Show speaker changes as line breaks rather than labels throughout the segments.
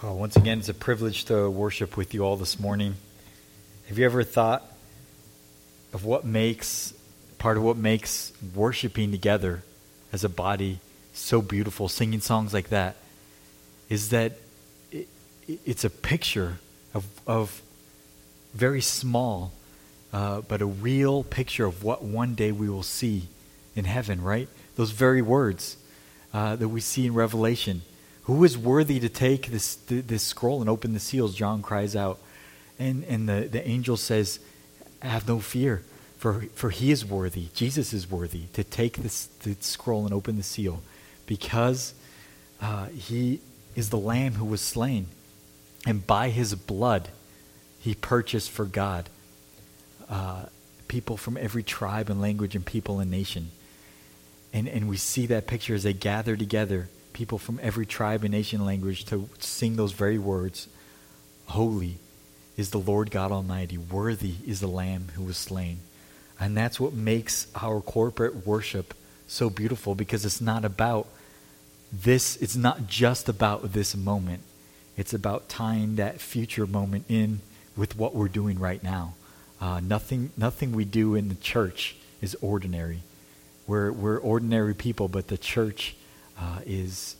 Once again, it's a privilege to worship with you all this morning. Have you ever thought of part of what makes worshiping together as a body so beautiful, singing songs like that, is that it's a picture of very small, but a real picture of what one day we will see in heaven, right? Those very words that we see in Revelation. Who is worthy to take this scroll and open the seals? John cries out. And the angel says, have no fear, for he is worthy. Jesus is worthy to take the scroll and open the seal, because he is the Lamb who was slain. And by his blood, he purchased for God people from every tribe and language and people and nation. And we see that picture as they gather together, people from every tribe and nation and language, to sing those very words. Holy is the Lord God Almighty. Worthy is the Lamb who was slain. And that's what makes our corporate worship so beautiful, because it's not about this. It's not just about this moment. It's about tying that future moment in with what we're doing right now. Nothing we do in the church is ordinary. We're ordinary people, but the church is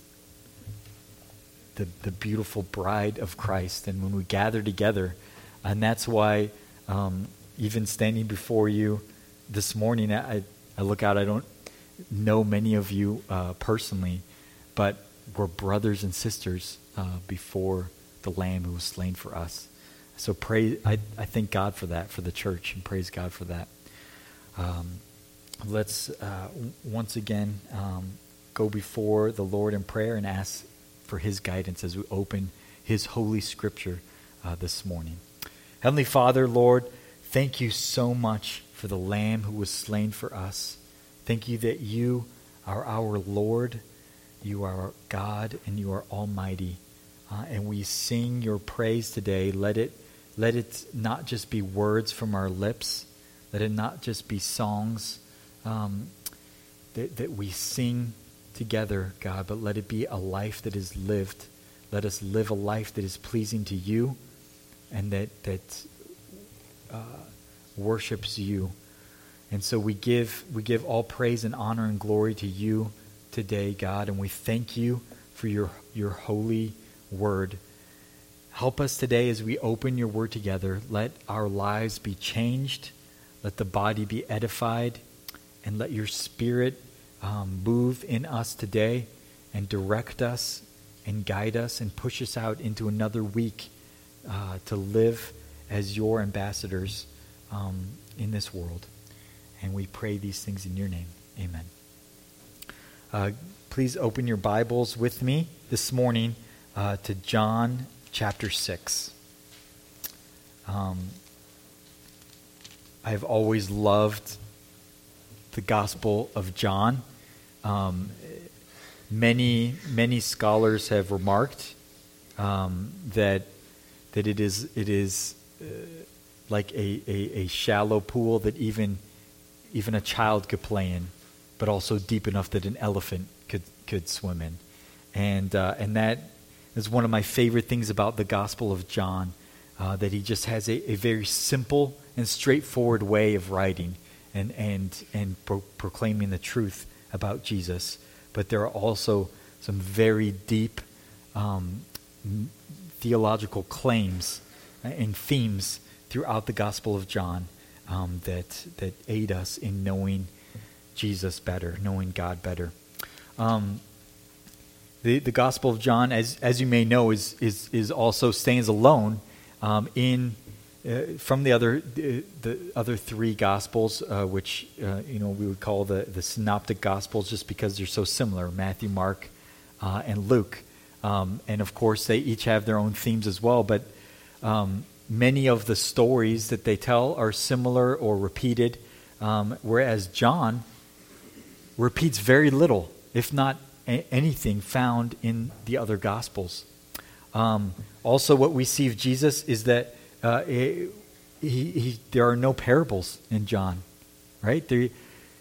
the beautiful bride of Christ. And when we gather together, and that's why even standing before you this morning, I look out, I don't know many of you personally, but we're brothers and sisters before the Lamb who was slain for us. So I thank God for that, for the church, and praise God for that. Let's once again go before the Lord in prayer and ask for his guidance as we open his holy scripture this morning. Heavenly Father, Lord, thank you so much for the Lamb who was slain for us. Thank you that you are our Lord, you are God, and you are almighty. And we sing your praise today. Let it not just be words from our lips. Let it not just be songs that we sing together, God, but let it be a life that is lived. Let us live a life that is pleasing to you and that worships you. And so we give all praise and honor and glory to you today, God, and we thank you for your holy word. Help us today as we open your word together. Let our lives be changed. Let the body be edified, and let your spirit move in us today and direct us and guide us and push us out into another week to live as your ambassadors in this world. And we pray these things in your name. Amen. Please open your Bibles with me this morning to John chapter 6. I have always loved the Gospel of John. Many scholars have remarked that it is like a shallow pool that even a child could play in, but also deep enough that an elephant could swim in. And that is one of my favorite things about the Gospel of John, that he just has a very simple and straightforward way of writing and proclaiming the truth about Jesus. But there are also some very deep theological claims and themes throughout the Gospel of John that aid us in knowing Jesus better, knowing God better. The Gospel of John, as you may know, is also stands alone from the other three Gospels, which we would call the Synoptic Gospels, just because they're so similar: Matthew, Mark, and Luke. And of course, they each have their own themes as well. But many of the stories that they tell are similar or repeated, whereas John repeats very little, if not anything, found in the other Gospels. Also, what we see of Jesus is that there are no parables in John, right?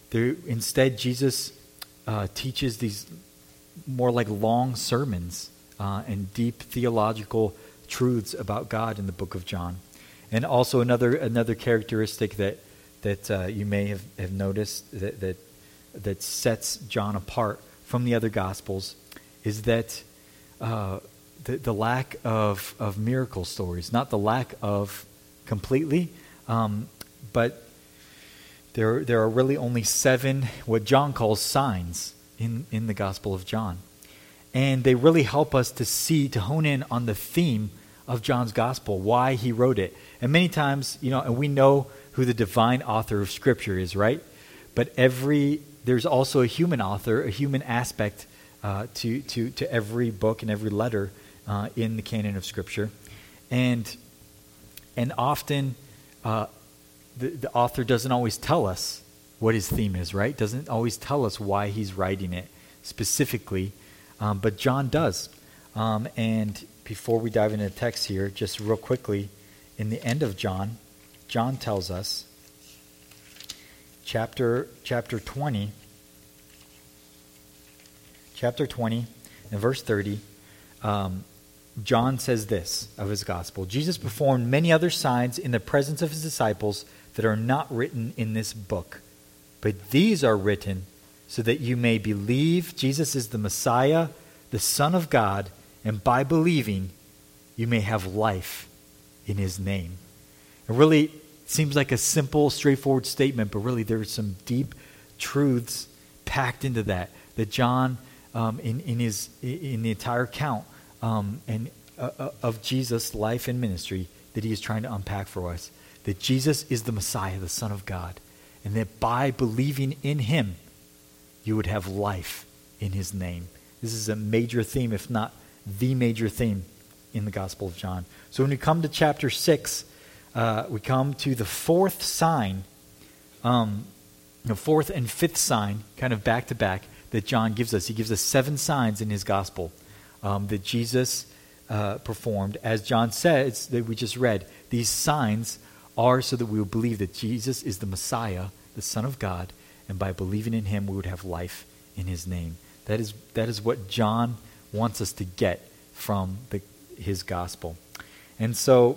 Instead, Jesus teaches these more like long sermons and deep theological truths about God in the book of John. And also another characteristic that you may have noticed that sets John apart from the other Gospels is that the lack of miracle stories. Not the lack of completely, but there are really only 7 what John calls signs in the Gospel of John. And they really help us to hone in on the theme of John's Gospel, why he wrote it. And many times, and we know who the divine author of Scripture is, right? But there's also a human author, a human aspect to every book and every letter in the canon of Scripture. And often the author doesn't always tell us what his theme is, right? Doesn't always tell us why he's writing it specifically, but John does. And before we dive into the text here, just real quickly, in the end of John tells us, chapter 20 and verse 30, John says this of his gospel: Jesus performed many other signs in the presence of his disciples that are not written in this book. But these are written so that you may believe Jesus is the Messiah, the Son of God, and by believing you may have life in his name. It really seems like a simple, straightforward statement, but really there are some deep truths packed into that John, in the entire account of Jesus' life and ministry, that he is trying to unpack for us. That Jesus is the Messiah, the Son of God, and that by believing in him, you would have life in his name. This is a major theme, if not the major theme, in the Gospel of John. So when we come to chapter 6, we come to the 4th sign, the 4th and 5th sign, kind of back to back, that John gives us. He gives us 7 signs in his Gospel that Jesus performed. As John says, that we just read, these signs are so that we will believe that Jesus is the Messiah, the Son of God, and by believing in him, we would have life in his name. That is what John wants us to get from his gospel. And so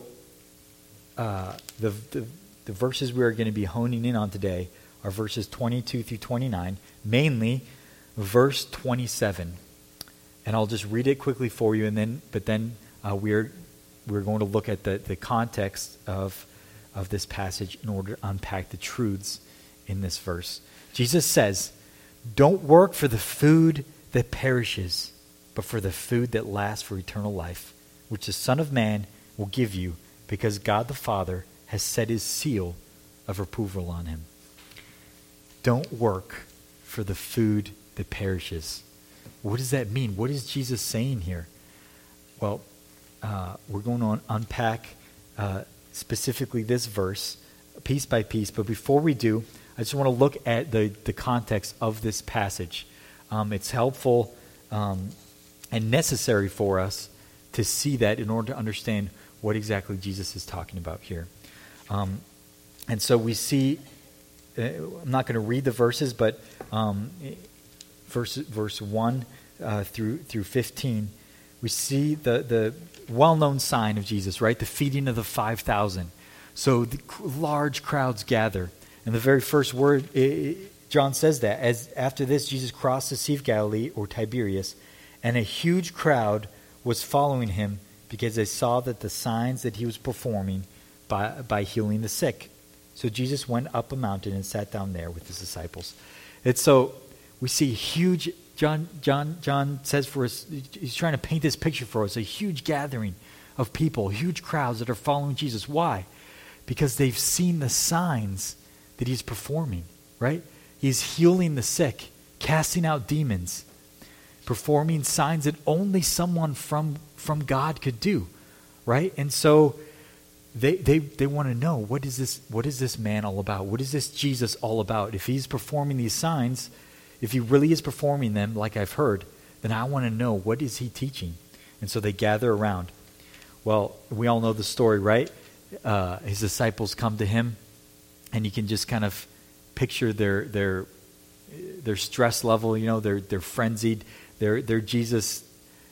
the verses we are going to be honing in on today are verses 22 through 29, mainly verse 27. And I'll just read it quickly for you, but then we're going to look at the context of this passage in order to unpack the truths in this verse. Jesus says, "Don't work for the food that perishes, but for the food that lasts for eternal life, which the Son of Man will give you, because God the Father has set his seal of approval on him." Don't work for the food that perishes. What does that mean? What is Jesus saying here? Well, we're going to unpack specifically this verse piece by piece. But before we do, I just want to look at the context of this passage. It's helpful and necessary for us to see that in order to understand what exactly Jesus is talking about here. And so we see, I'm not going to read the verses, but verse 1 through 15, we see the well-known sign of Jesus, right? The feeding of the 5,000. So the large crowds gather. And the very first word, John says that, as after this, Jesus crossed the Sea of Galilee, or Tiberias, and a huge crowd was following him because they saw that the signs that he was performing by healing the sick. So Jesus went up a mountain and sat down there with his disciples. And so we see huge, John says for us, he's trying to paint this picture for us, a huge gathering of people, huge crowds that are following Jesus. Why? Because they've seen the signs that he's performing, right? He's healing the sick, casting out demons, performing signs that only someone from God could do, right? And so they want to know, what is this man all about? What is this Jesus all about? If he's performing these signs, if he really is performing them like I've heard, then I want to know, what is he teaching? And so they gather around. Well, we all know the story, right? His disciples come to him, and you can just kind of picture their stress level. You know, they're frenzied. They're Jesus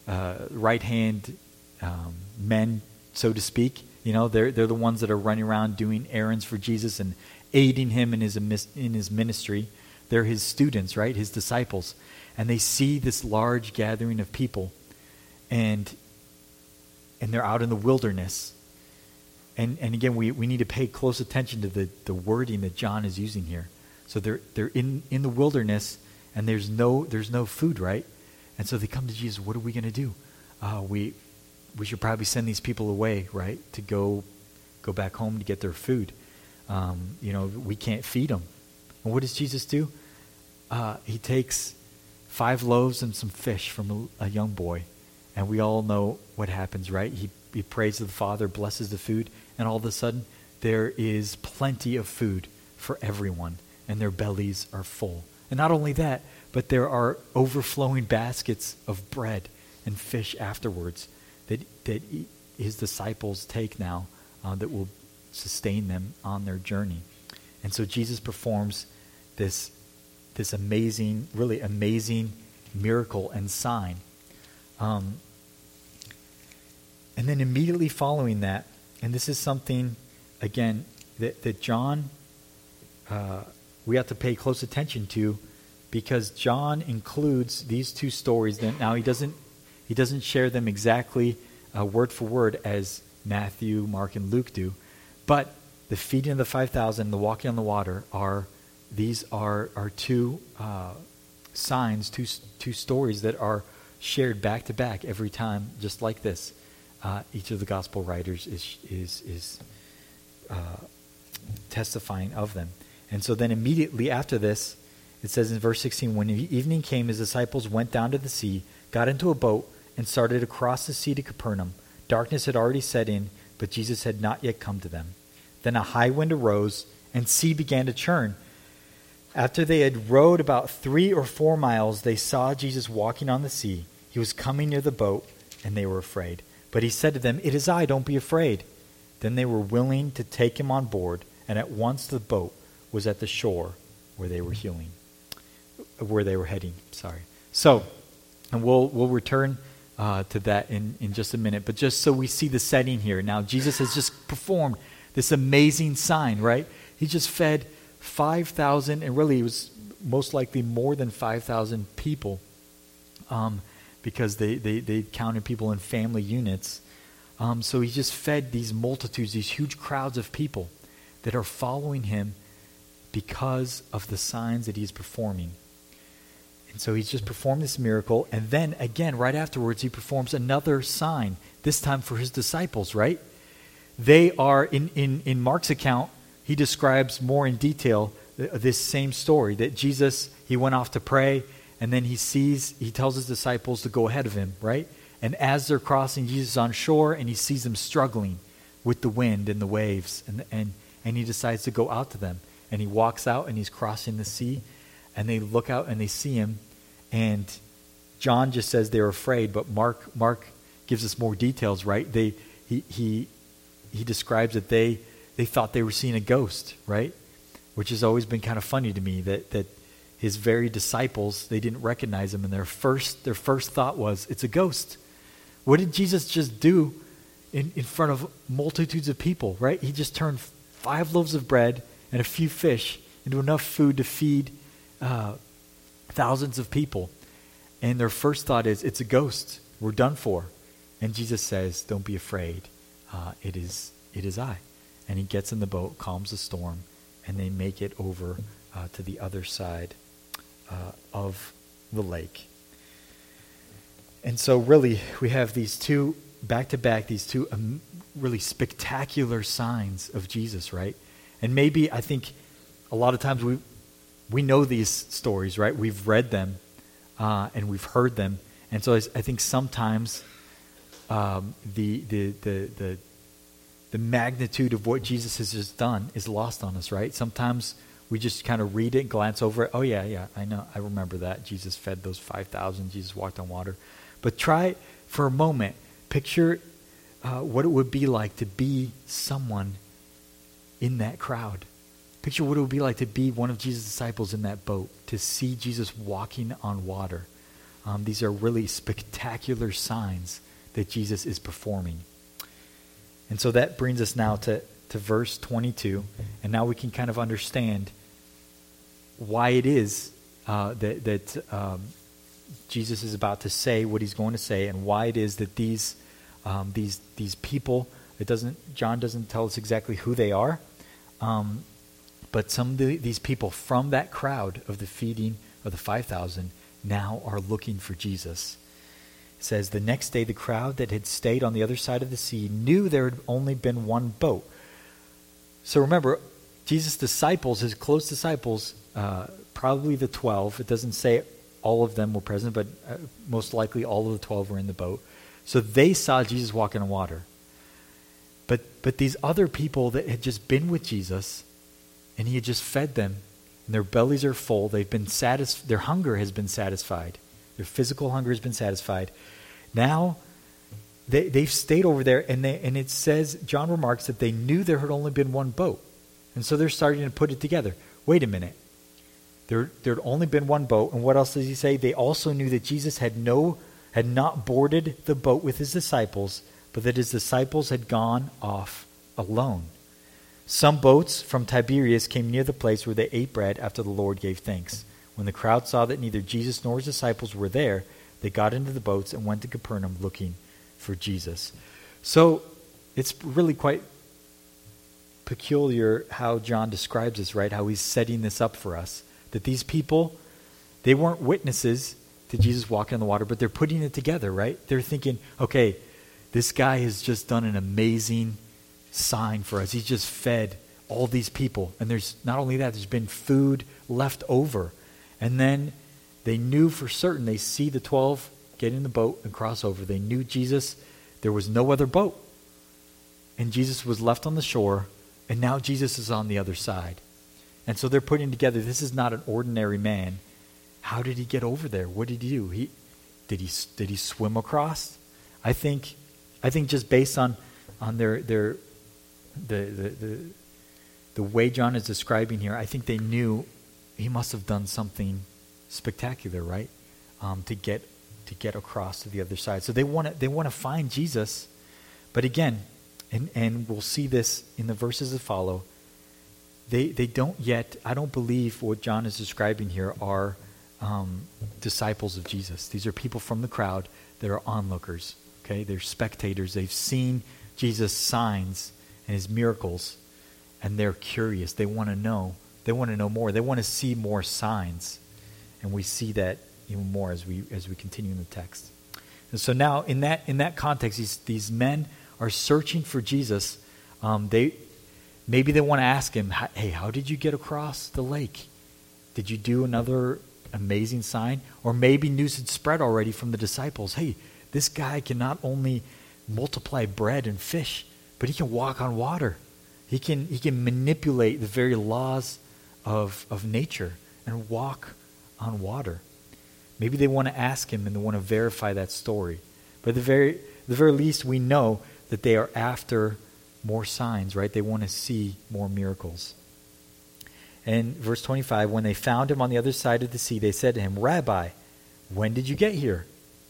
right-hand men, so to speak. You know, they're the ones that are running around doing errands for Jesus and aiding him in his ministry. They're his students, right? His disciples. And they see this large gathering of people, and they're out in the wilderness. And again, we need to pay close attention to the wording that John is using here. So they're in the wilderness, and there's no food, right? And so they come to Jesus. What are we going to do? We should probably send these people away, right, to go back home to get their food. We can't feed them. And what does Jesus do? He takes 5 loaves and some fish from a young boy, and we all know what happens, right? He prays to the Father, blesses the food, and all of a sudden there is plenty of food for everyone, and their bellies are full. And not only that, but there are overflowing baskets of bread and fish afterwards that his disciples take now that will sustain them on their journey. And so Jesus performs this amazing, really amazing miracle and sign. And then immediately following that, and this is something, again, that John, we have to pay close attention to, because John includes these 2 stories. Now he doesn't share them exactly word for word as Matthew, Mark, and Luke do, but the feeding of the 5,000 and the walking on the water are 2 signs, two stories that are shared back to back every time, just like this. Each of the gospel writers is testifying of them. And so then immediately after this, it says in verse 16, when evening came, his disciples went down to the sea, got into a boat, and started across the sea to Capernaum. Darkness had already set in, but Jesus had not yet come to them. Then a high wind arose, and sea began to churn. After they had rowed about 3 or 4 miles, they saw Jesus walking on the sea. He was coming near the boat, and they were afraid. But he said to them, "It is I, don't be afraid." Then they were willing to take him on board, and at once the boat was at the shore where they were heading. So, and we'll return to that in just a minute. But just so we see the setting here. Now, Jesus has just performed this amazing sign, right? He just fed 5,000, and really it was most likely more than 5,000 people, because they counted people in family units. So he just fed these multitudes, these huge crowds of people that are following him because of the signs that he's performing. And so he's just performed this miracle, and then again, right afterwards, he performs another sign, this time for his disciples, right? They are, in Mark's account, he describes more in detail this same story, that Jesus, he went off to pray, and then he tells his disciples to go ahead of him, right? And as they're crossing, Jesus is on shore, and he sees them struggling with the wind and the waves, and he decides to go out to them. And he walks out, and he's crossing the sea, and they look out, and they see him, and John just says they're afraid, but Mark gives us more details, right? He describes that they thought they were seeing a ghost, right? Which has always been kind of funny to me, that his very disciples, they didn't recognize him, and their first thought was, it's a ghost. What did Jesus just do in front of multitudes of people, right? He just turned 5 loaves of bread and a few fish into enough food to feed thousands of people. And their first thought is, it's a ghost. We're done for. And Jesus says, don't be afraid. It is I. And he gets in the boat, calms the storm, and they make it over to the other side of the lake. And so really, we have these 2, back-to-back, these 2 really spectacular signs of Jesus, right? And maybe, I think, a lot of times we know these stories, right? We've read them, and we've heard them. And so I think sometimes the magnitude of what Jesus has just done is lost on us, right? Sometimes we just kind of read it and glance over it. Oh, yeah, I know. I remember that. Jesus fed those 5,000. Jesus walked on water. But try for a moment, picture what it would be like to be someone in that crowd. Picture what it would be like to be one of Jesus' disciples in that boat, to see Jesus walking on water. These are really spectacular signs that Jesus is performing. And so that brings us now to verse 22. And now we can kind of understand why it is that Jesus is about to say what he's going to say, and why it is that these people, John doesn't tell us exactly who they are, but some of these people from that crowd of the feeding of the 5,000 now are looking for Jesus. It says, the next day the crowd that had stayed on the other side of the sea knew there had only been one boat. So remember, Jesus' disciples, his close disciples, probably the 12, it doesn't say all of them were present, but most likely all of the 12 were in the boat. So they saw Jesus walking on water. But these other people that had just been with Jesus, and he had just fed them, and their bellies are full, they've been their hunger has been satisfied. Their physical hunger has been satisfied. Now, they've stayed over there, and it says, John remarks that they knew there had only been one boat. And so they're starting to put it together. Wait a minute. There had only been one boat, and what else does he say? They also knew that Jesus had not boarded the boat with his disciples, but that his disciples had gone off alone. Some boats from Tiberias came near the place where they ate bread after the Lord gave thanks. When the crowd saw that neither Jesus nor his disciples were there, they got into the boats and went to Capernaum looking for Jesus. So it's really quite peculiar how John describes this, right? How he's setting this up for us. That these people, they weren't witnesses to Jesus walking on the water, but they're putting it together, right? They're thinking, okay, this guy has just done an amazing sign for us. He's just fed all these people. And there's not only that, there's been food left over. And then they knew for certain, they see the 12 get in the boat and cross over. They knew Jesus, there was no other boat. And Jesus was left on the shore, and now Jesus is on the other side. And so they're putting together, this is not an ordinary man. How did he get over there? What did he do? Did he swim across? I think just based on the way John is describing here, I think they knew he must have done something spectacular, right? To get across to the other side. So they want to find Jesus, but again, and we'll see this in the verses that follow. They don't yet. I don't believe what John is describing here are disciples of Jesus. These are people from the crowd that are onlookers. Okay, they're spectators. They've seen Jesus' signs and his miracles, and they're curious. They want to know. They want to know more. They want to see more signs, and we see that even more as we continue in the text. And so now, in that context, these men are searching for Jesus. Maybe they want to ask him, "Hey, how did you get across the lake? Did you do another amazing sign?" Or maybe news had spread already from the disciples. Hey, this guy can not only multiply bread and fish, but he can walk on water. He can manipulate the very laws of nature and walk on water. Maybe they want to ask him and they want to verify that story. But at the very least, we know that they are after more signs, right? They want to see more miracles. And verse 25, when they found him on the other side of the sea, they said to him, "Rabbi, when did you get here?"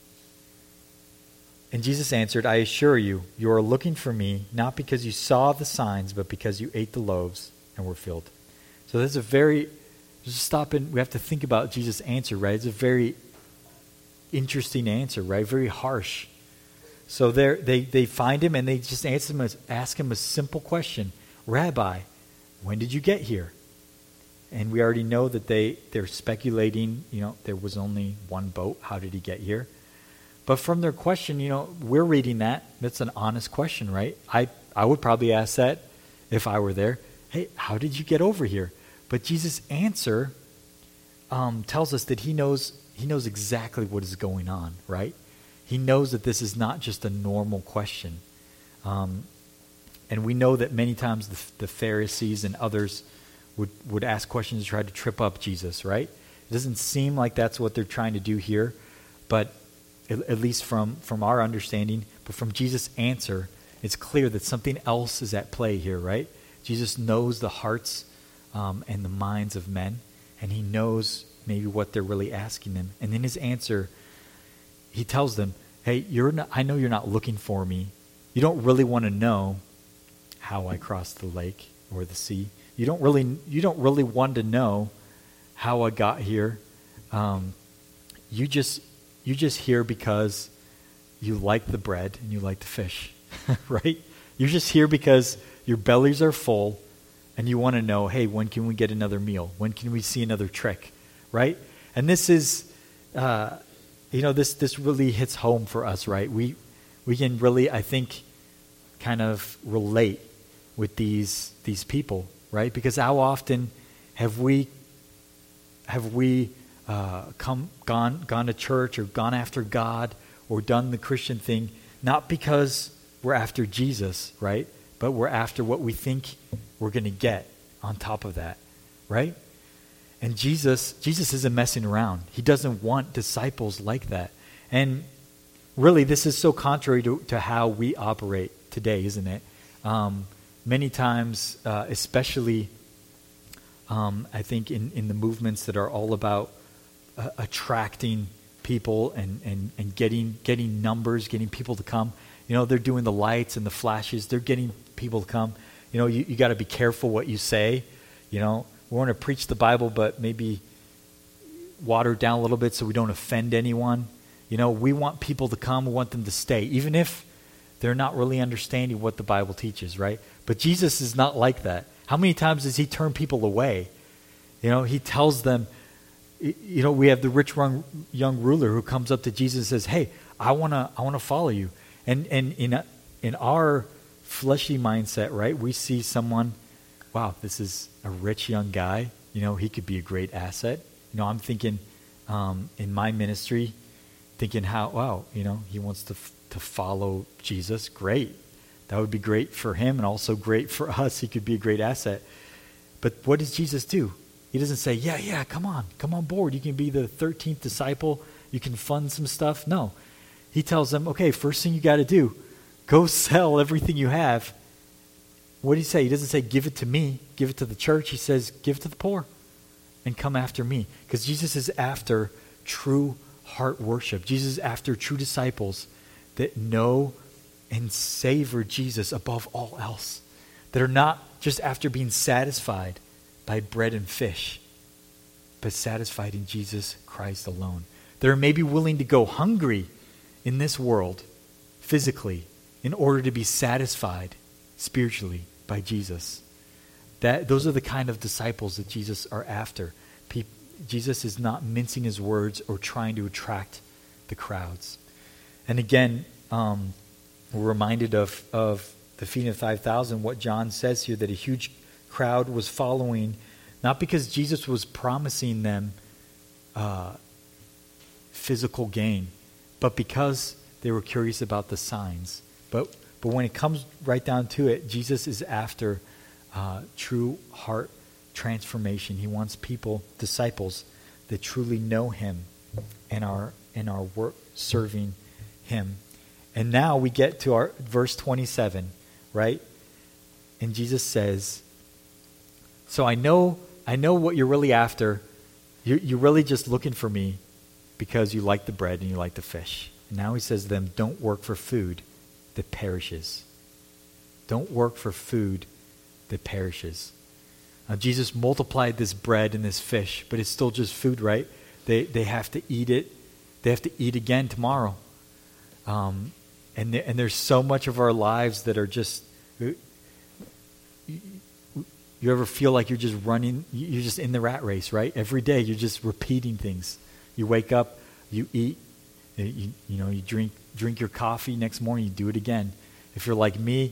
And Jesus answered, "I assure you, you are looking for me, not because you saw the signs, but because you ate the loaves and were filled." So that's just stop and we have to think about Jesus' answer, right? It's a very interesting answer, right? Very harsh. So they find him and they just ask him a simple question. "Rabbi, when did you get here?" And we already know that they're speculating, there was only one boat. How did he get here? But from their question, we're reading that. That's an honest question, right? I would probably ask that if I were there. Hey, how did you get over here? But Jesus' answer tells us that he knows exactly what is going on, right? He knows that this is not just a normal question. And we know that many times the Pharisees and others would ask questions to try to trip up Jesus, right? It doesn't seem like that's what they're trying to do here, but at least from our understanding, but from Jesus' answer, it's clear that something else is at play here, right? Jesus knows the hearts and the minds of men, and he knows maybe what they're really asking him. And in his answer, he tells them, hey, I know you're not looking for me. You don't really want to know how I crossed the lake or the sea. You don't really want to know how I got here. You just here because you like the bread and you like the fish, right? You're just here because your bellies are full and you want to know, hey, when can we get another meal? When can we see another trick, right? And this is, this really hits home for us, right? We can really, I think, kind of relate with these people, right? Because how often have we gone to church or gone after God or done the Christian thing, not because we're after Jesus, right? But we're after what we think we're going to get on top of that, right? And Jesus isn't messing around. He doesn't want disciples like that. And really, this is so contrary to how we operate today, isn't it? Many times, especially, I think in the movements that are all about attracting people and getting numbers, getting people to come. They're doing the lights and the flashes. They're getting people to come. You got to be careful what you say. We want to preach the Bible, but maybe water it down a little bit so we don't offend anyone. We want people to come. We want them to stay, even if they're not really understanding what the Bible teaches, right? But Jesus is not like that. How many times does he turn people away? He tells them, we have the rich young ruler who comes up to Jesus and says, hey, I want to follow you. And in our fleshy mindset, right, we see someone, wow, this is a rich young guy. He could be a great asset. I'm thinking in my ministry, thinking how, wow, he wants to follow Jesus. Great. That would be great for him and also great for us. He could be a great asset. But what does Jesus do? He doesn't say, yeah, come on board. You can be the 13th disciple. You can fund some stuff. No. He tells them, okay, first thing you got to do, go sell everything you have. What did he say? He doesn't say, give it to me, give it to the church. He says, give it to the poor and come after me. Because Jesus is after true heart worship. Jesus is after true disciples that know and savor Jesus above all else. That are not just after being satisfied by bread and fish, but satisfied in Jesus Christ alone. That are maybe willing to go hungry in this world, physically, in order to be satisfied spiritually by Jesus. Those are the kind of disciples that Jesus are after. Jesus is not mincing his words or trying to attract the crowds. And again, we're reminded of the feeding of 5,000, what John says here, that a huge crowd was following, not because Jesus was promising them physical gain, but because they were curious about the signs. But when it comes right down to it, Jesus is after true heart transformation. He wants people, disciples, that truly know him and are work serving him. And now we get to our verse 27, right? And Jesus says, so I know what you're really after. You're really just looking for me because you like the bread and you like the fish. And now he says to them, don't work for food that perishes. Don't work for food that perishes. Now, Jesus multiplied this bread and this fish, but it's still just food, right? They have to eat it. They have to eat again tomorrow. And there's so much of our lives that are just... You ever feel like you're just running, you're just in the rat race, right? Every day you're just repeating things. You wake up, you eat, you drink your coffee. Next morning you do it again. If you're like me,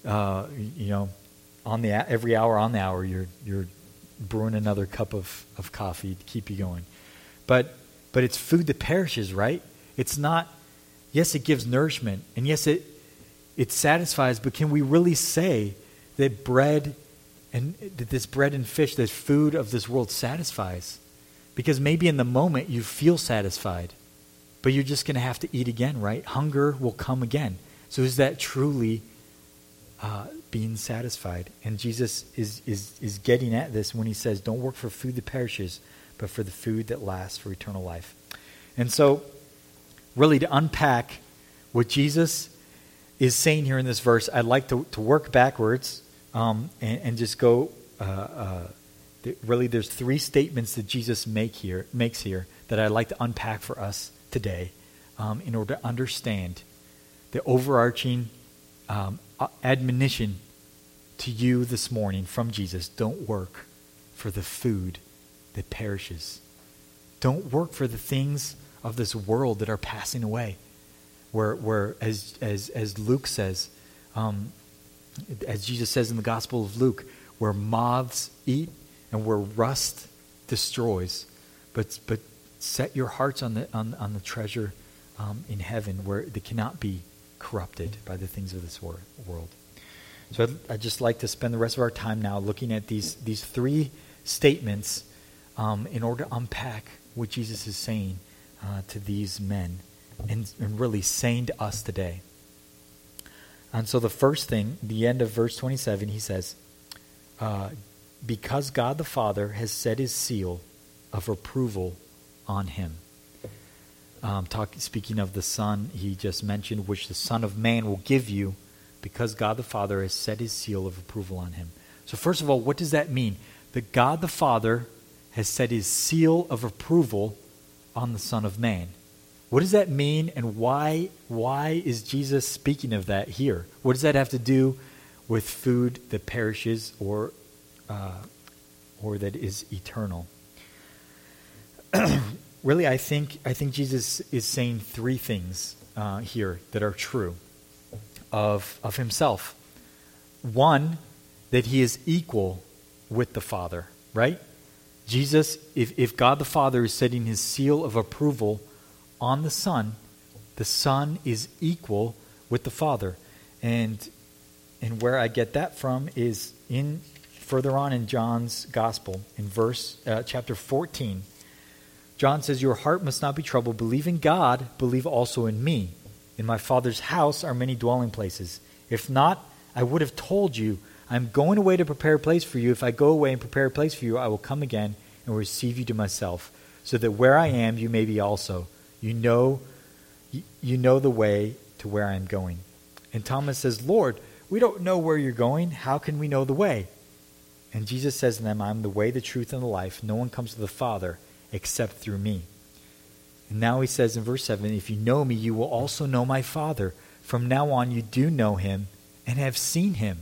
every hour on the hour you're brewing another cup of coffee to keep you going. But it's food that perishes, right? It's not. Yes, it gives nourishment, and yes, it satisfies. But can we really say that bread and that this bread and fish, this food of this world, satisfies? Because maybe in the moment you feel satisfied, but you're just going to have to eat again, right? Hunger will come again. So is that truly being satisfied? And Jesus is getting at this when he says, don't work for food that perishes, but for the food that lasts for eternal life. And so really to unpack what Jesus is saying here in this verse, I'd like to work backwards and just go. Really, there's three statements that Jesus makes here that I'd like to unpack for us today in order to understand the overarching admonition to you this morning from Jesus. Don't work for the food that perishes. Don't work for the things of this world that are passing away. Where as Luke says, as Jesus says in the Gospel of Luke, where moths eat and where rust destroys, but set your hearts on the treasure in heaven, where they cannot be corrupted by the things of this world. So I'd just like to spend the rest of our time now looking at these three statements in order to unpack what Jesus is saying to these men and really saying to us today. And so the first thing, the end of verse 27, he says, because God the Father has set his seal of approval on him. Speaking of the Son, he just mentioned, which the Son of Man will give you, because God the Father has set his seal of approval on him. So first of all, what does that mean? That God the Father has set his seal of approval on the Son of Man. What does that mean, and why is Jesus speaking of that here? What does that have to do with food that perishes or that is eternal? Really, I think Jesus is saying three things here that are true of himself. One, that he is equal with the Father, right? Jesus, if God the Father is setting his seal of approval on the Son is equal with the Father. And where I get that from is in further on in John's Gospel, in chapter 14. John says, your heart must not be troubled. Believe in God, believe also in me. In my Father's house are many dwelling places. If not, I would have told you, I'm going away to prepare a place for you. If I go away and prepare a place for you, I will come again and receive you to myself, so that where I am, you may be also. You know the way to where I am going. And Thomas says, Lord, we don't know where you're going. How can we know the way? And Jesus says to them, I'm the way, the truth, and the life. No one comes to the Father except through me. And now he says in verse 7, if you know me, you will also know my Father. From now on, you do know him and have seen him.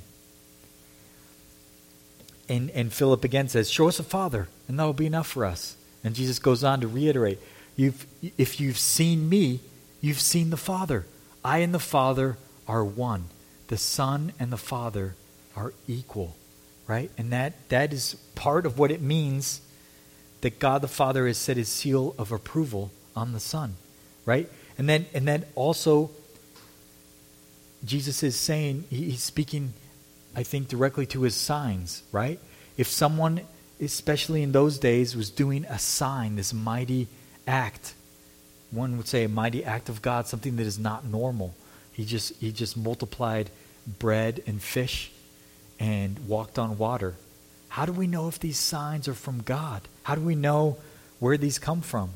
And Philip again says, show us the Father, and that will be enough for us. And Jesus goes on to reiterate, if you've seen me, you've seen the Father. I and the Father are one. The Son and the Father are equal, right? And that is part of what it means that God the Father has set his seal of approval on the Son, right? And then also Jesus is saying, he's speaking, I think, directly to his signs, right? If someone, especially in those days, was doing a sign, this mighty act, one would say a mighty act of God, something that is not normal. He just multiplied bread and fish and walked on water. How do we know if these signs are from God? How do we know where these come from?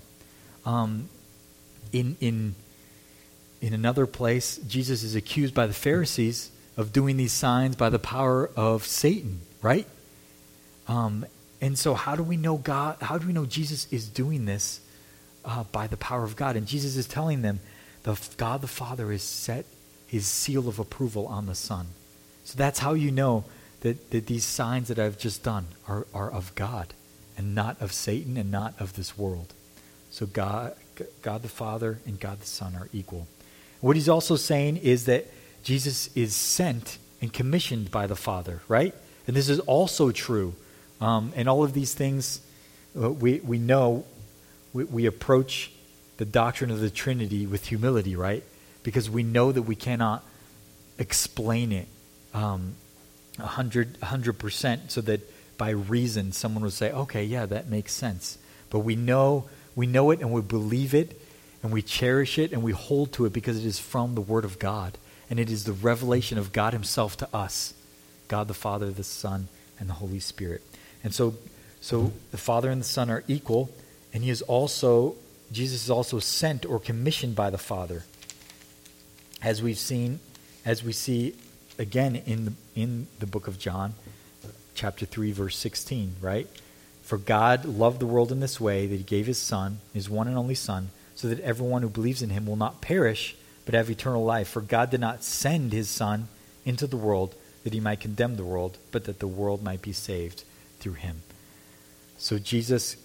In another place, Jesus is accused by the Pharisees of doing these signs by the power of Satan, right? And so how do we know God? How do we know Jesus is doing this by the power of God? And Jesus is telling them, God the Father has set his seal of approval on the Son. So that's how you know that these signs that I've just done are of God and not of Satan and not of this world. So God the Father and God the Son are equal. What he's also saying is that Jesus is sent and commissioned by the Father, right? And this is also true. And all of these things, we know, we approach the doctrine of the Trinity with humility, right? Because we know that we cannot explain it 100%, so that by reason someone would say, okay, yeah, that makes sense. But we know it, and we believe it, and we cherish it, and we hold to it because it is from the Word of God. And it is the revelation of God himself to us, God the Father, the Son, and the Holy Spirit. And so the Father and the Son are equal, and he is also Jesus is also sent or commissioned by the Father. As we see again in the book of John, chapter 3, verse 16, right? For God loved the world in this way, that he gave his Son, his one and only Son, so that everyone who believes in him will not perish, but have eternal life. For God did not send his Son into the world that he might condemn the world, but that the world might be saved through him. So Jesus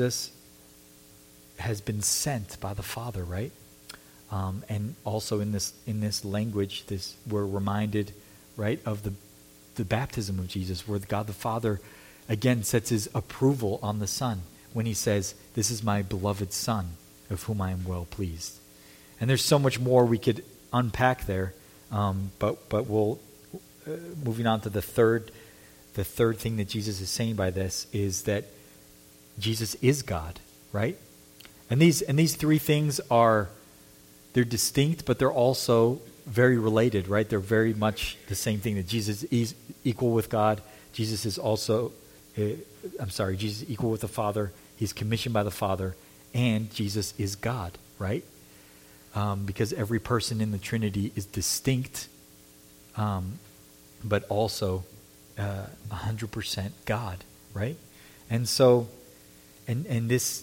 has been sent by the Father, right? And also in this language, we're reminded, right, of the baptism of Jesus, where God the Father again sets his approval on the Son when he says, "This is my beloved Son, of whom I am well pleased." And there's so much more we could unpack there, but we'll moving on to the third thing that Jesus is saying by this is that Jesus is God, right? And these three things they're distinct, but they're also very related, right? They're very much the same thing, that Jesus is equal with God. Jesus is equal with the Father. He's commissioned by the Father, and Jesus is God, right? Because every person in the Trinity is distinct, but also 100% God, right? And so, and this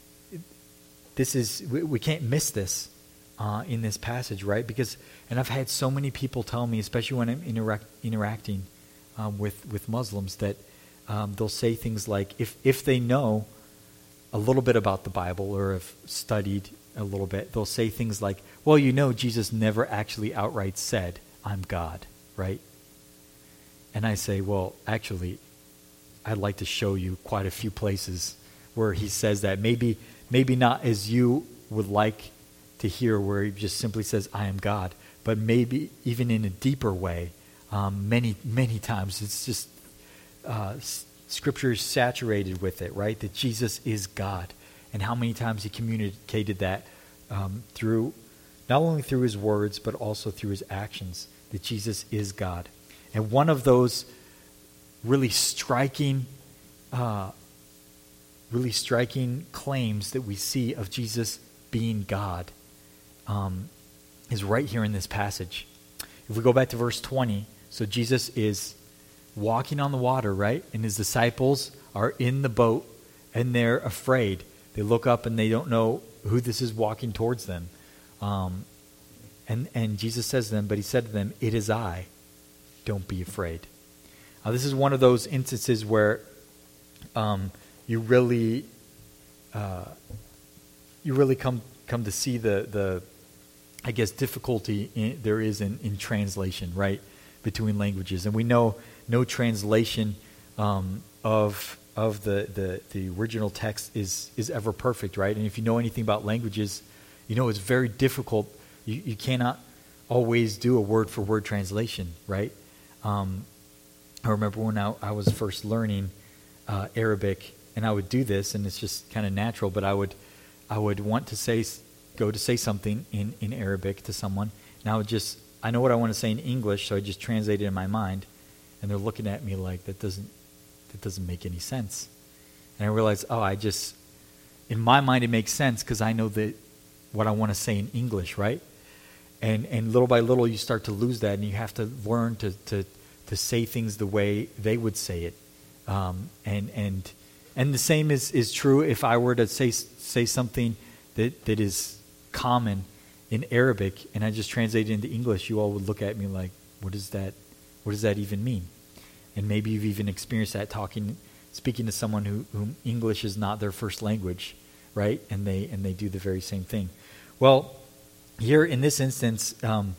is, we can't miss this in this passage, right? Because, and I've had so many people tell me, especially when I'm interacting with Muslims, that they'll say things like, if they know a little bit about the Bible or have studied a little bit, they'll say things like, well, Jesus never actually outright said, "I'm God," right? And I say, well, actually, I'd like to show you quite a few places where he says that. Maybe not as you would like to hear, where he just simply says, "I am God," but maybe even in a deeper way. Many, many times it's just Scripture is saturated with it, right? That Jesus is God. And how many times he communicated that through, not only through his words, but also through his actions, that Jesus is God. And one of those really striking claims that we see of Jesus being God is right here in this passage. If we go back to verse 20, so Jesus is walking on the water, right? And his disciples are in the boat, and they're afraid. They look up and they don't know who this is walking towards them. And Jesus says to them, but he said to them, "It is I. Don't be afraid." This is one of those instances where you really come to see the I guess difficulty there is in translation, right, between languages. And we know no translation of the original text is ever perfect, right? And if you know anything about languages, it's very difficult. You cannot always do a word-for-word translation, right? I remember when I was first learning Arabic, and I would do this, and it's just kind of natural, but I would want to go to say something in Arabic to someone, and I know what I want to say in English, so I just translate it in my mind, and they're looking at me like, that doesn't make any sense. And I realized, in my mind it makes sense because I know that what I want to say in English, right? And little by little you start to lose that, and you have to learn to say things the way they would say it. And the same is true if I were to say something that is common in Arabic, and I just translate it into English. You all would look at me like, what does that even mean? And maybe you've even experienced that speaking to someone whom English is not their first language, right? And they do the very same thing. Well, here in this instance,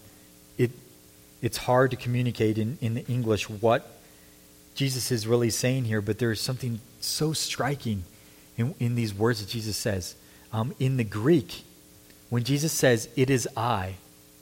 it's hard to communicate in the English what Jesus is really saying here, but there's something so striking in these words that Jesus says. In the Greek, when Jesus says, "It is I,"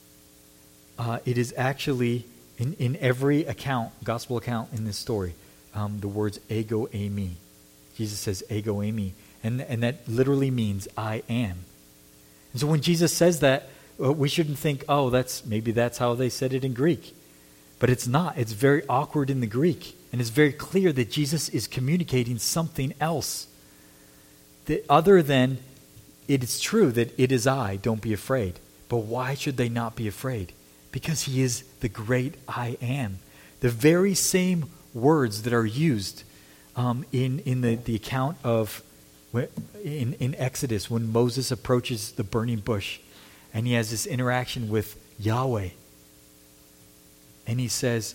it is actually, in every gospel account in this story, the words ego eimi. Jesus says ego eimi, and that literally means I am. And so when Jesus says that, we shouldn't think, maybe that's how they said it in Greek. But it's not. It's very awkward in the Greek. And it's very clear that Jesus is communicating something else, that other than it is true that it is I, don't be afraid. But why should they not be afraid? Because he is the great I am. The very same words that are used in the account of in Exodus when Moses approaches the burning bush and he has this interaction with Yahweh. And he says,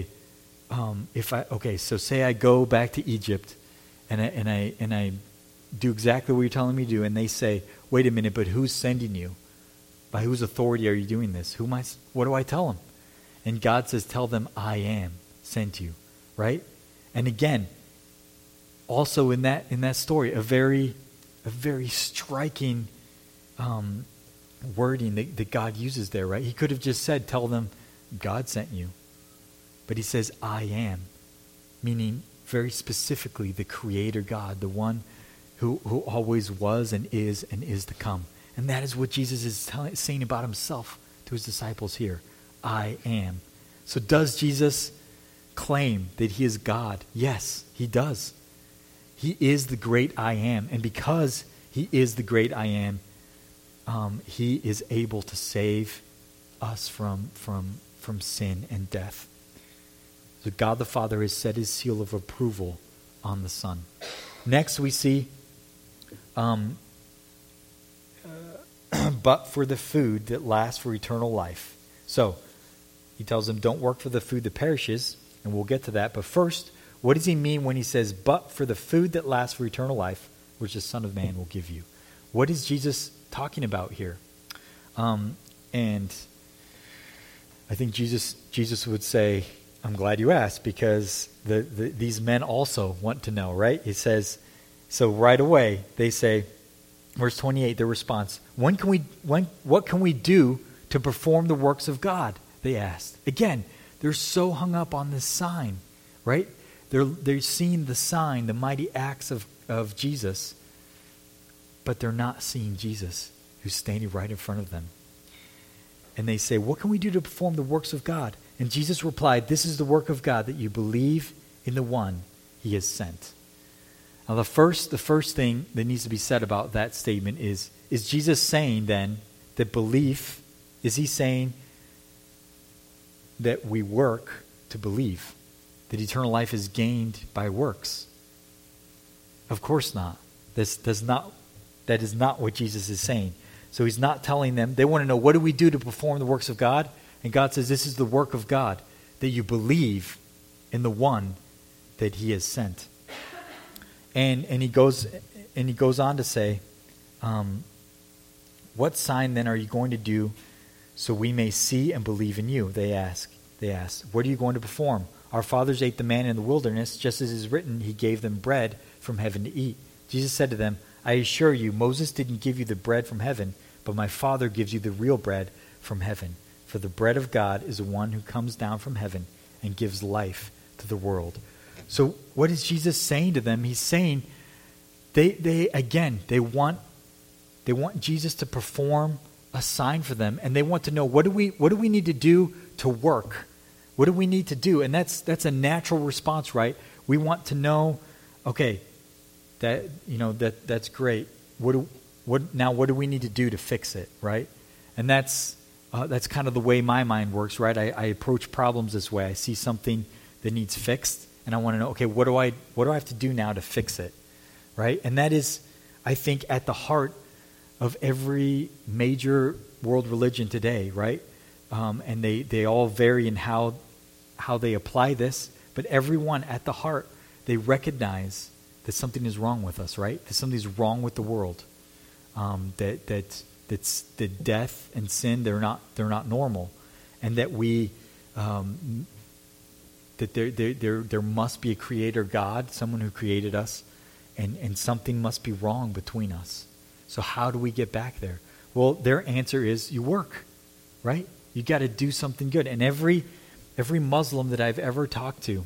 so say I go back to Egypt and I do exactly what you're telling me to do, and they say, wait a minute, but who's sending you? By whose authority are you doing this? What do I tell them? And God says, tell them I am sent you, right? And again, also in that story, a very striking wording that God uses there, right? He could have just said, tell them God sent you. But he says, I am, meaning very specifically the Creator God, the one who always was and is to come. And that is what Jesus is saying about himself to his disciples here. I am. So does Jesus claim that he is God? Yes, he does. He is the great I am. And because he is the great I am, he is able to save us from sin and death. So God the Father has set his seal of approval on the Son. Next we see, but for the food that lasts for eternal life. So he tells them, don't work for the food that perishes, and we'll get to that. But first, what does he mean when he says, but for the food that lasts for eternal life, which the Son of Man will give you? What is Jesus talking about here? And I think Jesus would say, I'm glad you asked, because these men also want to know, right? It says, so right away, they say, verse 28, their response, what can we do to perform the works of God? They asked. Again, they're so hung up on this sign, right? They're seeing the sign, the mighty acts of Jesus, but they're not seeing Jesus who's standing right in front of them. And they say, what can we do to perform the works of God? And Jesus replied, this is the work of God, that you believe in the one he has sent. Now the first thing that needs to be said about that statement is Jesus saying then that belief, is he saying that we work to believe? That eternal life is gained by works? Of course not. That is not what Jesus is saying. So he's not telling them. They want to know, what do we do to perform the works of God? And God says, this is the work of God, that you believe in the one that he has sent. And he goes on to say, what sign then are you going to do so we may see and believe in you? They asked, what are you going to perform? Our fathers ate the manna in the wilderness, just as it is written, he gave them bread from heaven to eat. Jesus said to them, I assure you, Moses didn't give you the bread from heaven, but my Father gives you the real bread from heaven. For the bread of God is the one who comes down from heaven and gives life to the world. So what is Jesus saying to them? He's saying they want Jesus to perform a sign for them, and they want to know, what do we need to do to work? What do we need to do? And that's a natural response, right? We want to know, okay, that's great. What do we need to do to fix it, right? And that's kind of the way my mind works, right? I approach problems this way. I see something that needs fixed, and I want to know, okay, what do I have to do now to fix it, right? And that is, I think, at the heart of every major world religion today, right? And they all vary in how they apply this, but everyone at the heart, they recognize that something is wrong with us, right? That something's wrong with the world. That death and sin, they're not normal, and that there must be a creator God, someone who created us, and something must be wrong between us. So how do we get back there? Well, their answer is you work, right? You got to do something good. And every Muslim that I've ever talked to,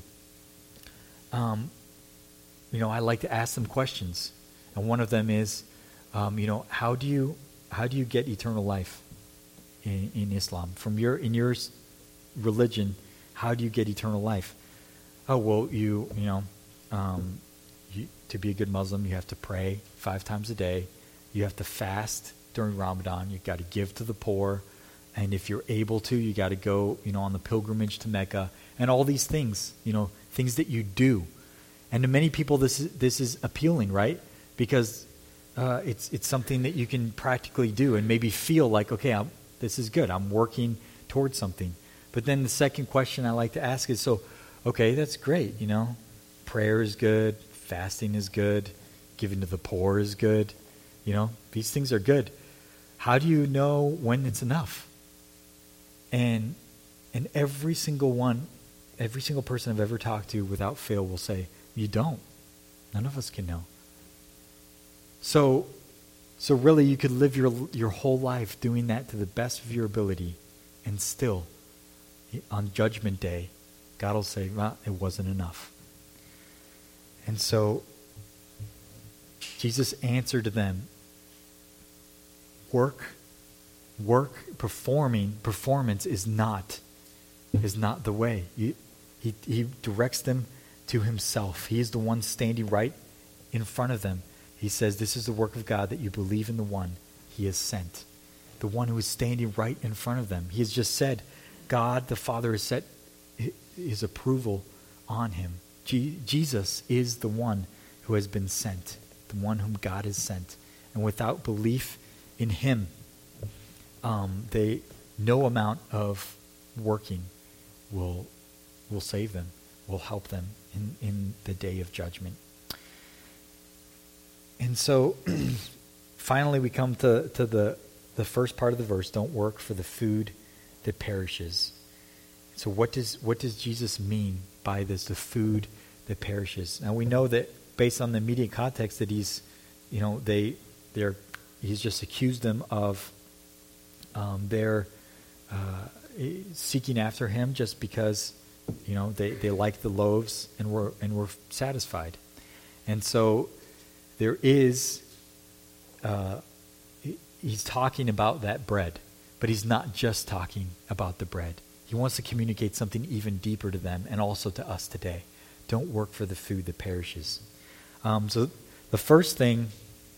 I like to ask them questions, and one of them is, how do you get eternal life in Islam? In your religion, how do you get eternal life? Oh, well, to be a good Muslim, you have to pray 5 times a day, You have to fast during Ramadan. You've got to give to the poor. And if you're able to, you got to go, on the pilgrimage to Mecca. And all these things, things that you do. And to many people, this is appealing, right? Because it's something that you can practically do and maybe feel like, okay, this is good. I'm working towards something. But then the second question I like to ask is, so, okay, that's great, Prayer is good. Fasting is good. Giving to the poor is good. These things are good. How do you know when it's enough? And every single person I've ever talked to without fail will say, you don't. None of us can know. So really you could live your whole life doing that to the best of your ability, and still, on Judgment Day, God will say, well, it wasn't enough. And so Jesus answered to them, performance is not the way. He directs them to himself. He is the one standing right in front of them. He says, this is the work of God, that you believe in the one he has sent. The one who is standing right in front of them. He has just said, God the Father has set his approval on him. Jesus is the one who has been sent, the one whom God has sent. And without belief in him, no amount of working will save them, will help them in the day of judgment. And so, finally, we come to the first part of the verse. Don't work for the food that perishes. So what does Jesus mean by this, the food that perishes? Now we know that based on the immediate context that he's just accused them of their seeking after him just because they liked the loaves and were satisfied. And so there is he's talking about that bread, but he's not just talking about the bread. He wants to communicate something even deeper to them and also to us today. Don't work for the food that perishes. So the first thing,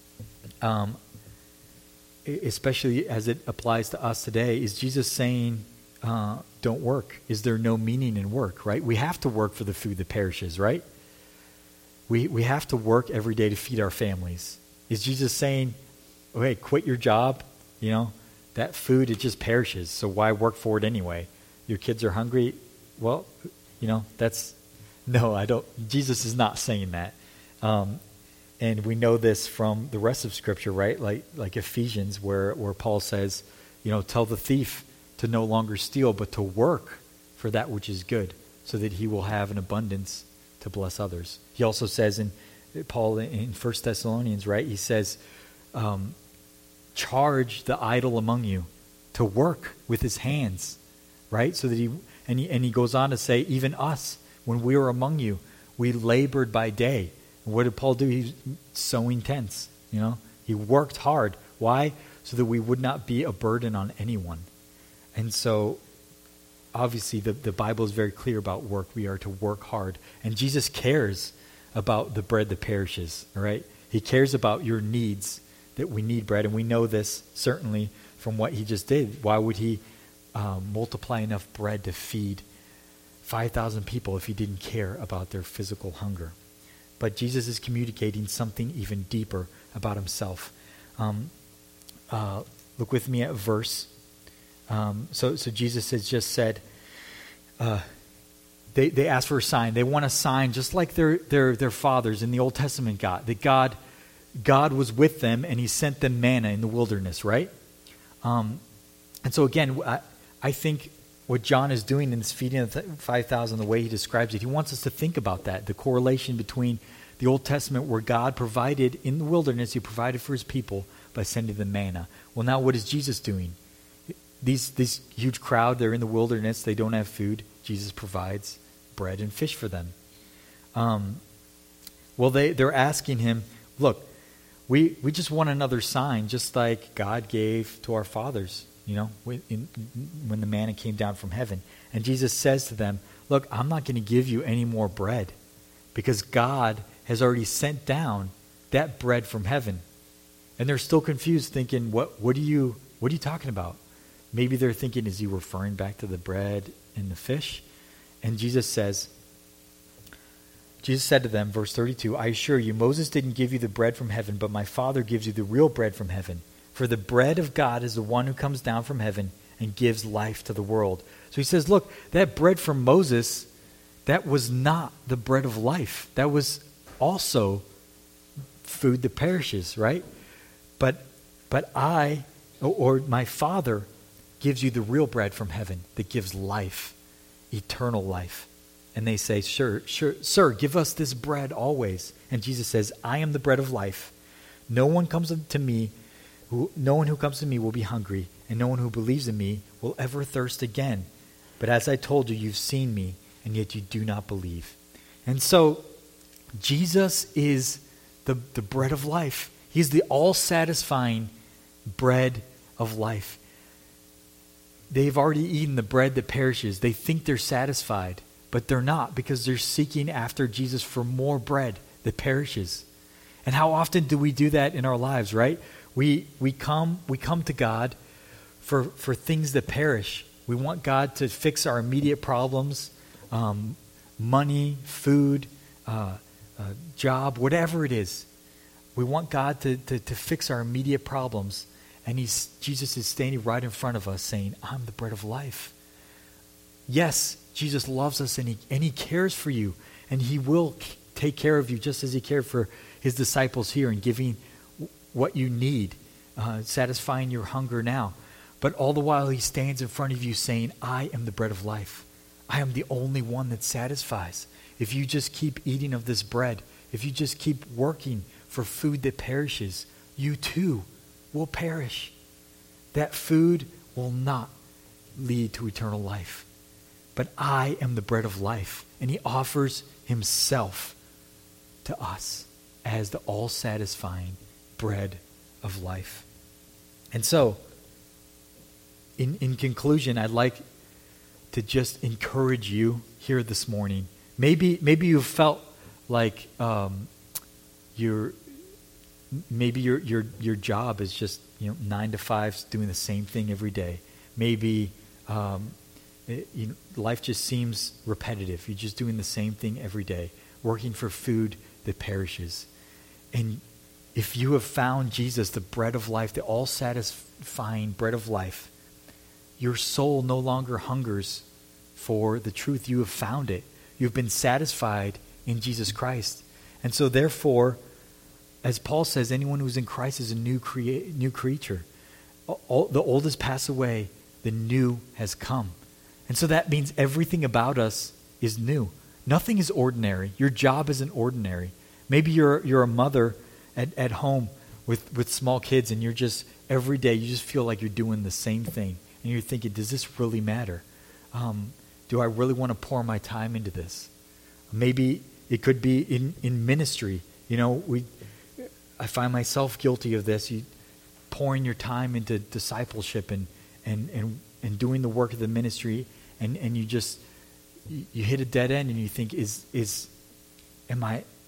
especially as it applies to us today, is Jesus saying, don't work. Is there no meaning in work, right? We have to work for the food that perishes, right? We have to work every day to feed our families. Is Jesus saying, okay, quit your job? That food, it just perishes, so why work for it anyway? Your kids are hungry? Well, no, I don't. Jesus is not saying that. And we know this from the rest of Scripture, right? Like Ephesians, where Paul says, tell the thief to no longer steal, but to work for that which is good, so that he will have an abundance to bless others. He also says Paul in 1 Thessalonians, right? He says, charge the idle among you to work with his hands, right? So that he goes on to say, even us, when we were among you, we labored by day. And what did Paul do? He's sewing tents, He worked hard. Why? So that we would not be a burden on anyone. And so, obviously, the Bible is very clear about work. We are to work hard. And Jesus cares about the bread that perishes, all right? He cares about your needs, that we need bread. And we know this, certainly, from what he just did. Why would he multiply enough bread to feed 5,000 people if he didn't care about their physical hunger? But Jesus is communicating something even deeper about himself. Look with me at verse. So Jesus has just said, they asked for a sign. They want a sign just like their fathers in the Old Testament got. That God was with them and he sent them manna in the wilderness, right? And so again, I think what John is doing in this feeding of 5,000, the way he describes it, he wants us to think about that, the correlation between the Old Testament where God provided in the wilderness, he provided for his people by sending them manna. Well, now what is Jesus doing? This huge crowd, they're in the wilderness, they don't have food. Jesus provides bread and fish for them. They're asking him, look, we just want another sign, just like God gave to our fathers, when the manna came down from heaven. And Jesus says to them, look, I'm not going to give you any more bread because God has already sent down that bread from heaven. And they're still confused, thinking, what are you talking about? Maybe they're thinking, is he referring back to the bread and the fish? And Jesus said to them, verse 32, I assure you, Moses didn't give you the bread from heaven, but my Father gives you the real bread from heaven. For the bread of God is the one who comes down from heaven and gives life to the world. So he says, look, that bread from Moses, that was not the bread of life. That was also food that perishes, right? But I, or my Father, gives you the real bread from heaven that gives life, eternal life. And they say, sure, sir, give us this bread always. And Jesus says, I am the bread of life. No one who comes to me will be hungry, and no one who believes in me will ever thirst again. But as I told you, you've seen me, and yet you do not believe. And so Jesus is the bread of life. He's the all-satisfying bread of life. They've already eaten the bread that perishes. They think they're satisfied, but they're not, because they're seeking after Jesus for more bread that perishes. And how often do we do that in our lives, right? We come to God for things that perish. We want God to fix our immediate problems, money, food, job, whatever it is. We want God to fix our immediate problems. And Jesus is standing right in front of us saying, I'm the bread of life. Yes, Jesus loves us and he cares for you. And he will take care of you just as he cared for his disciples here and giving what you need, satisfying your hunger now. But all the while he stands in front of you saying, I am the bread of life. I am the only one that satisfies. If you just keep eating of this bread, if you just keep working for food that perishes, you too will perish. That food will not lead to eternal life. But I am the bread of life. And he offers himself to us as the all-satisfying bread of life. And so, in conclusion, I'd like to just encourage you here this morning. Maybe you felt like your job is just 9 to 5, doing the same thing every day. Maybe life just seems repetitive. You're just doing the same thing every day, working for food that perishes. And if you have found Jesus, the bread of life, the all-satisfying bread of life, your soul no longer hungers for the truth. You have found it. You've been satisfied in Jesus Christ. And so therefore, as Paul says, anyone who's in Christ is a new creature. The old has passed away, the new has come. And so that means everything about us is new. Nothing is ordinary. Your job isn't ordinary. Maybe you're a mother at home with small kids, and you're just, every day, you just feel like you're doing the same thing. And you're thinking, does this really matter? Do I really want to pour my time into this? Maybe it could be in ministry. I find myself guilty of this. You pouring your time into discipleship and doing the work of the ministry, and you hit a dead end, and you think, am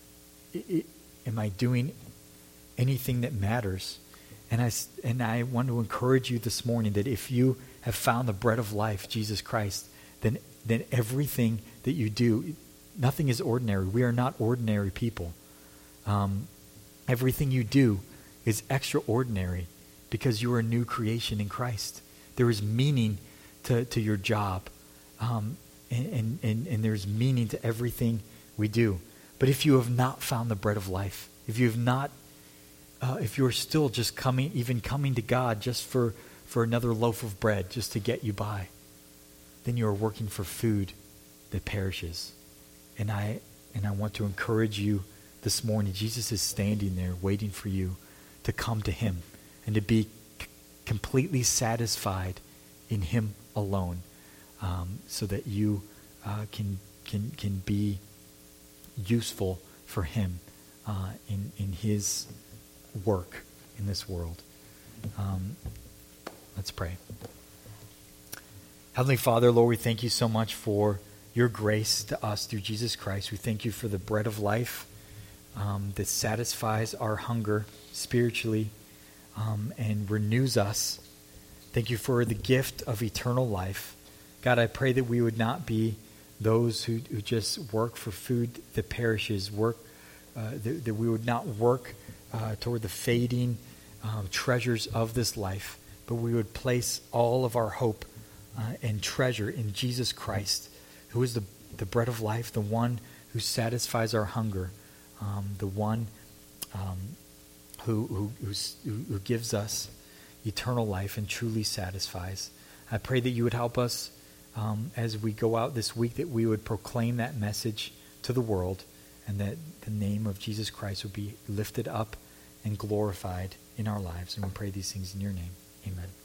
I doing anything that matters? And I want to encourage you this morning that if you have found the bread of life, Jesus Christ, then everything that you do, nothing is ordinary. We are not ordinary people. Everything you do is extraordinary because you are a new creation in Christ. There is meaning to your job, and there's meaning to everything we do. But if you have not found the bread of life, if you're still just coming to God just for another loaf of bread, just to get you by, then you are working for food that perishes. And I want to encourage you this morning. Jesus is standing there waiting for you to come to him and to be completely satisfied in him alone, so that you can be useful for him in his work in this world. Let's pray. Heavenly Father, Lord, we thank you so much for your grace to us through Jesus Christ. We thank you for the bread of life that satisfies our hunger spiritually. and renews us. Thank you for the gift of eternal life. God, I pray that we would not be those who just work for food that perishes, that we would not work toward the fading treasures of this life, but we would place all of our hope and treasure in Jesus Christ, who is the bread of life, the one who satisfies our hunger, the one who gives us eternal life and truly satisfies. I pray that you would help us as we go out this week, that we would proclaim that message to the world, and that the name of Jesus Christ would be lifted up and glorified in our lives. And we pray these things in your name. Amen.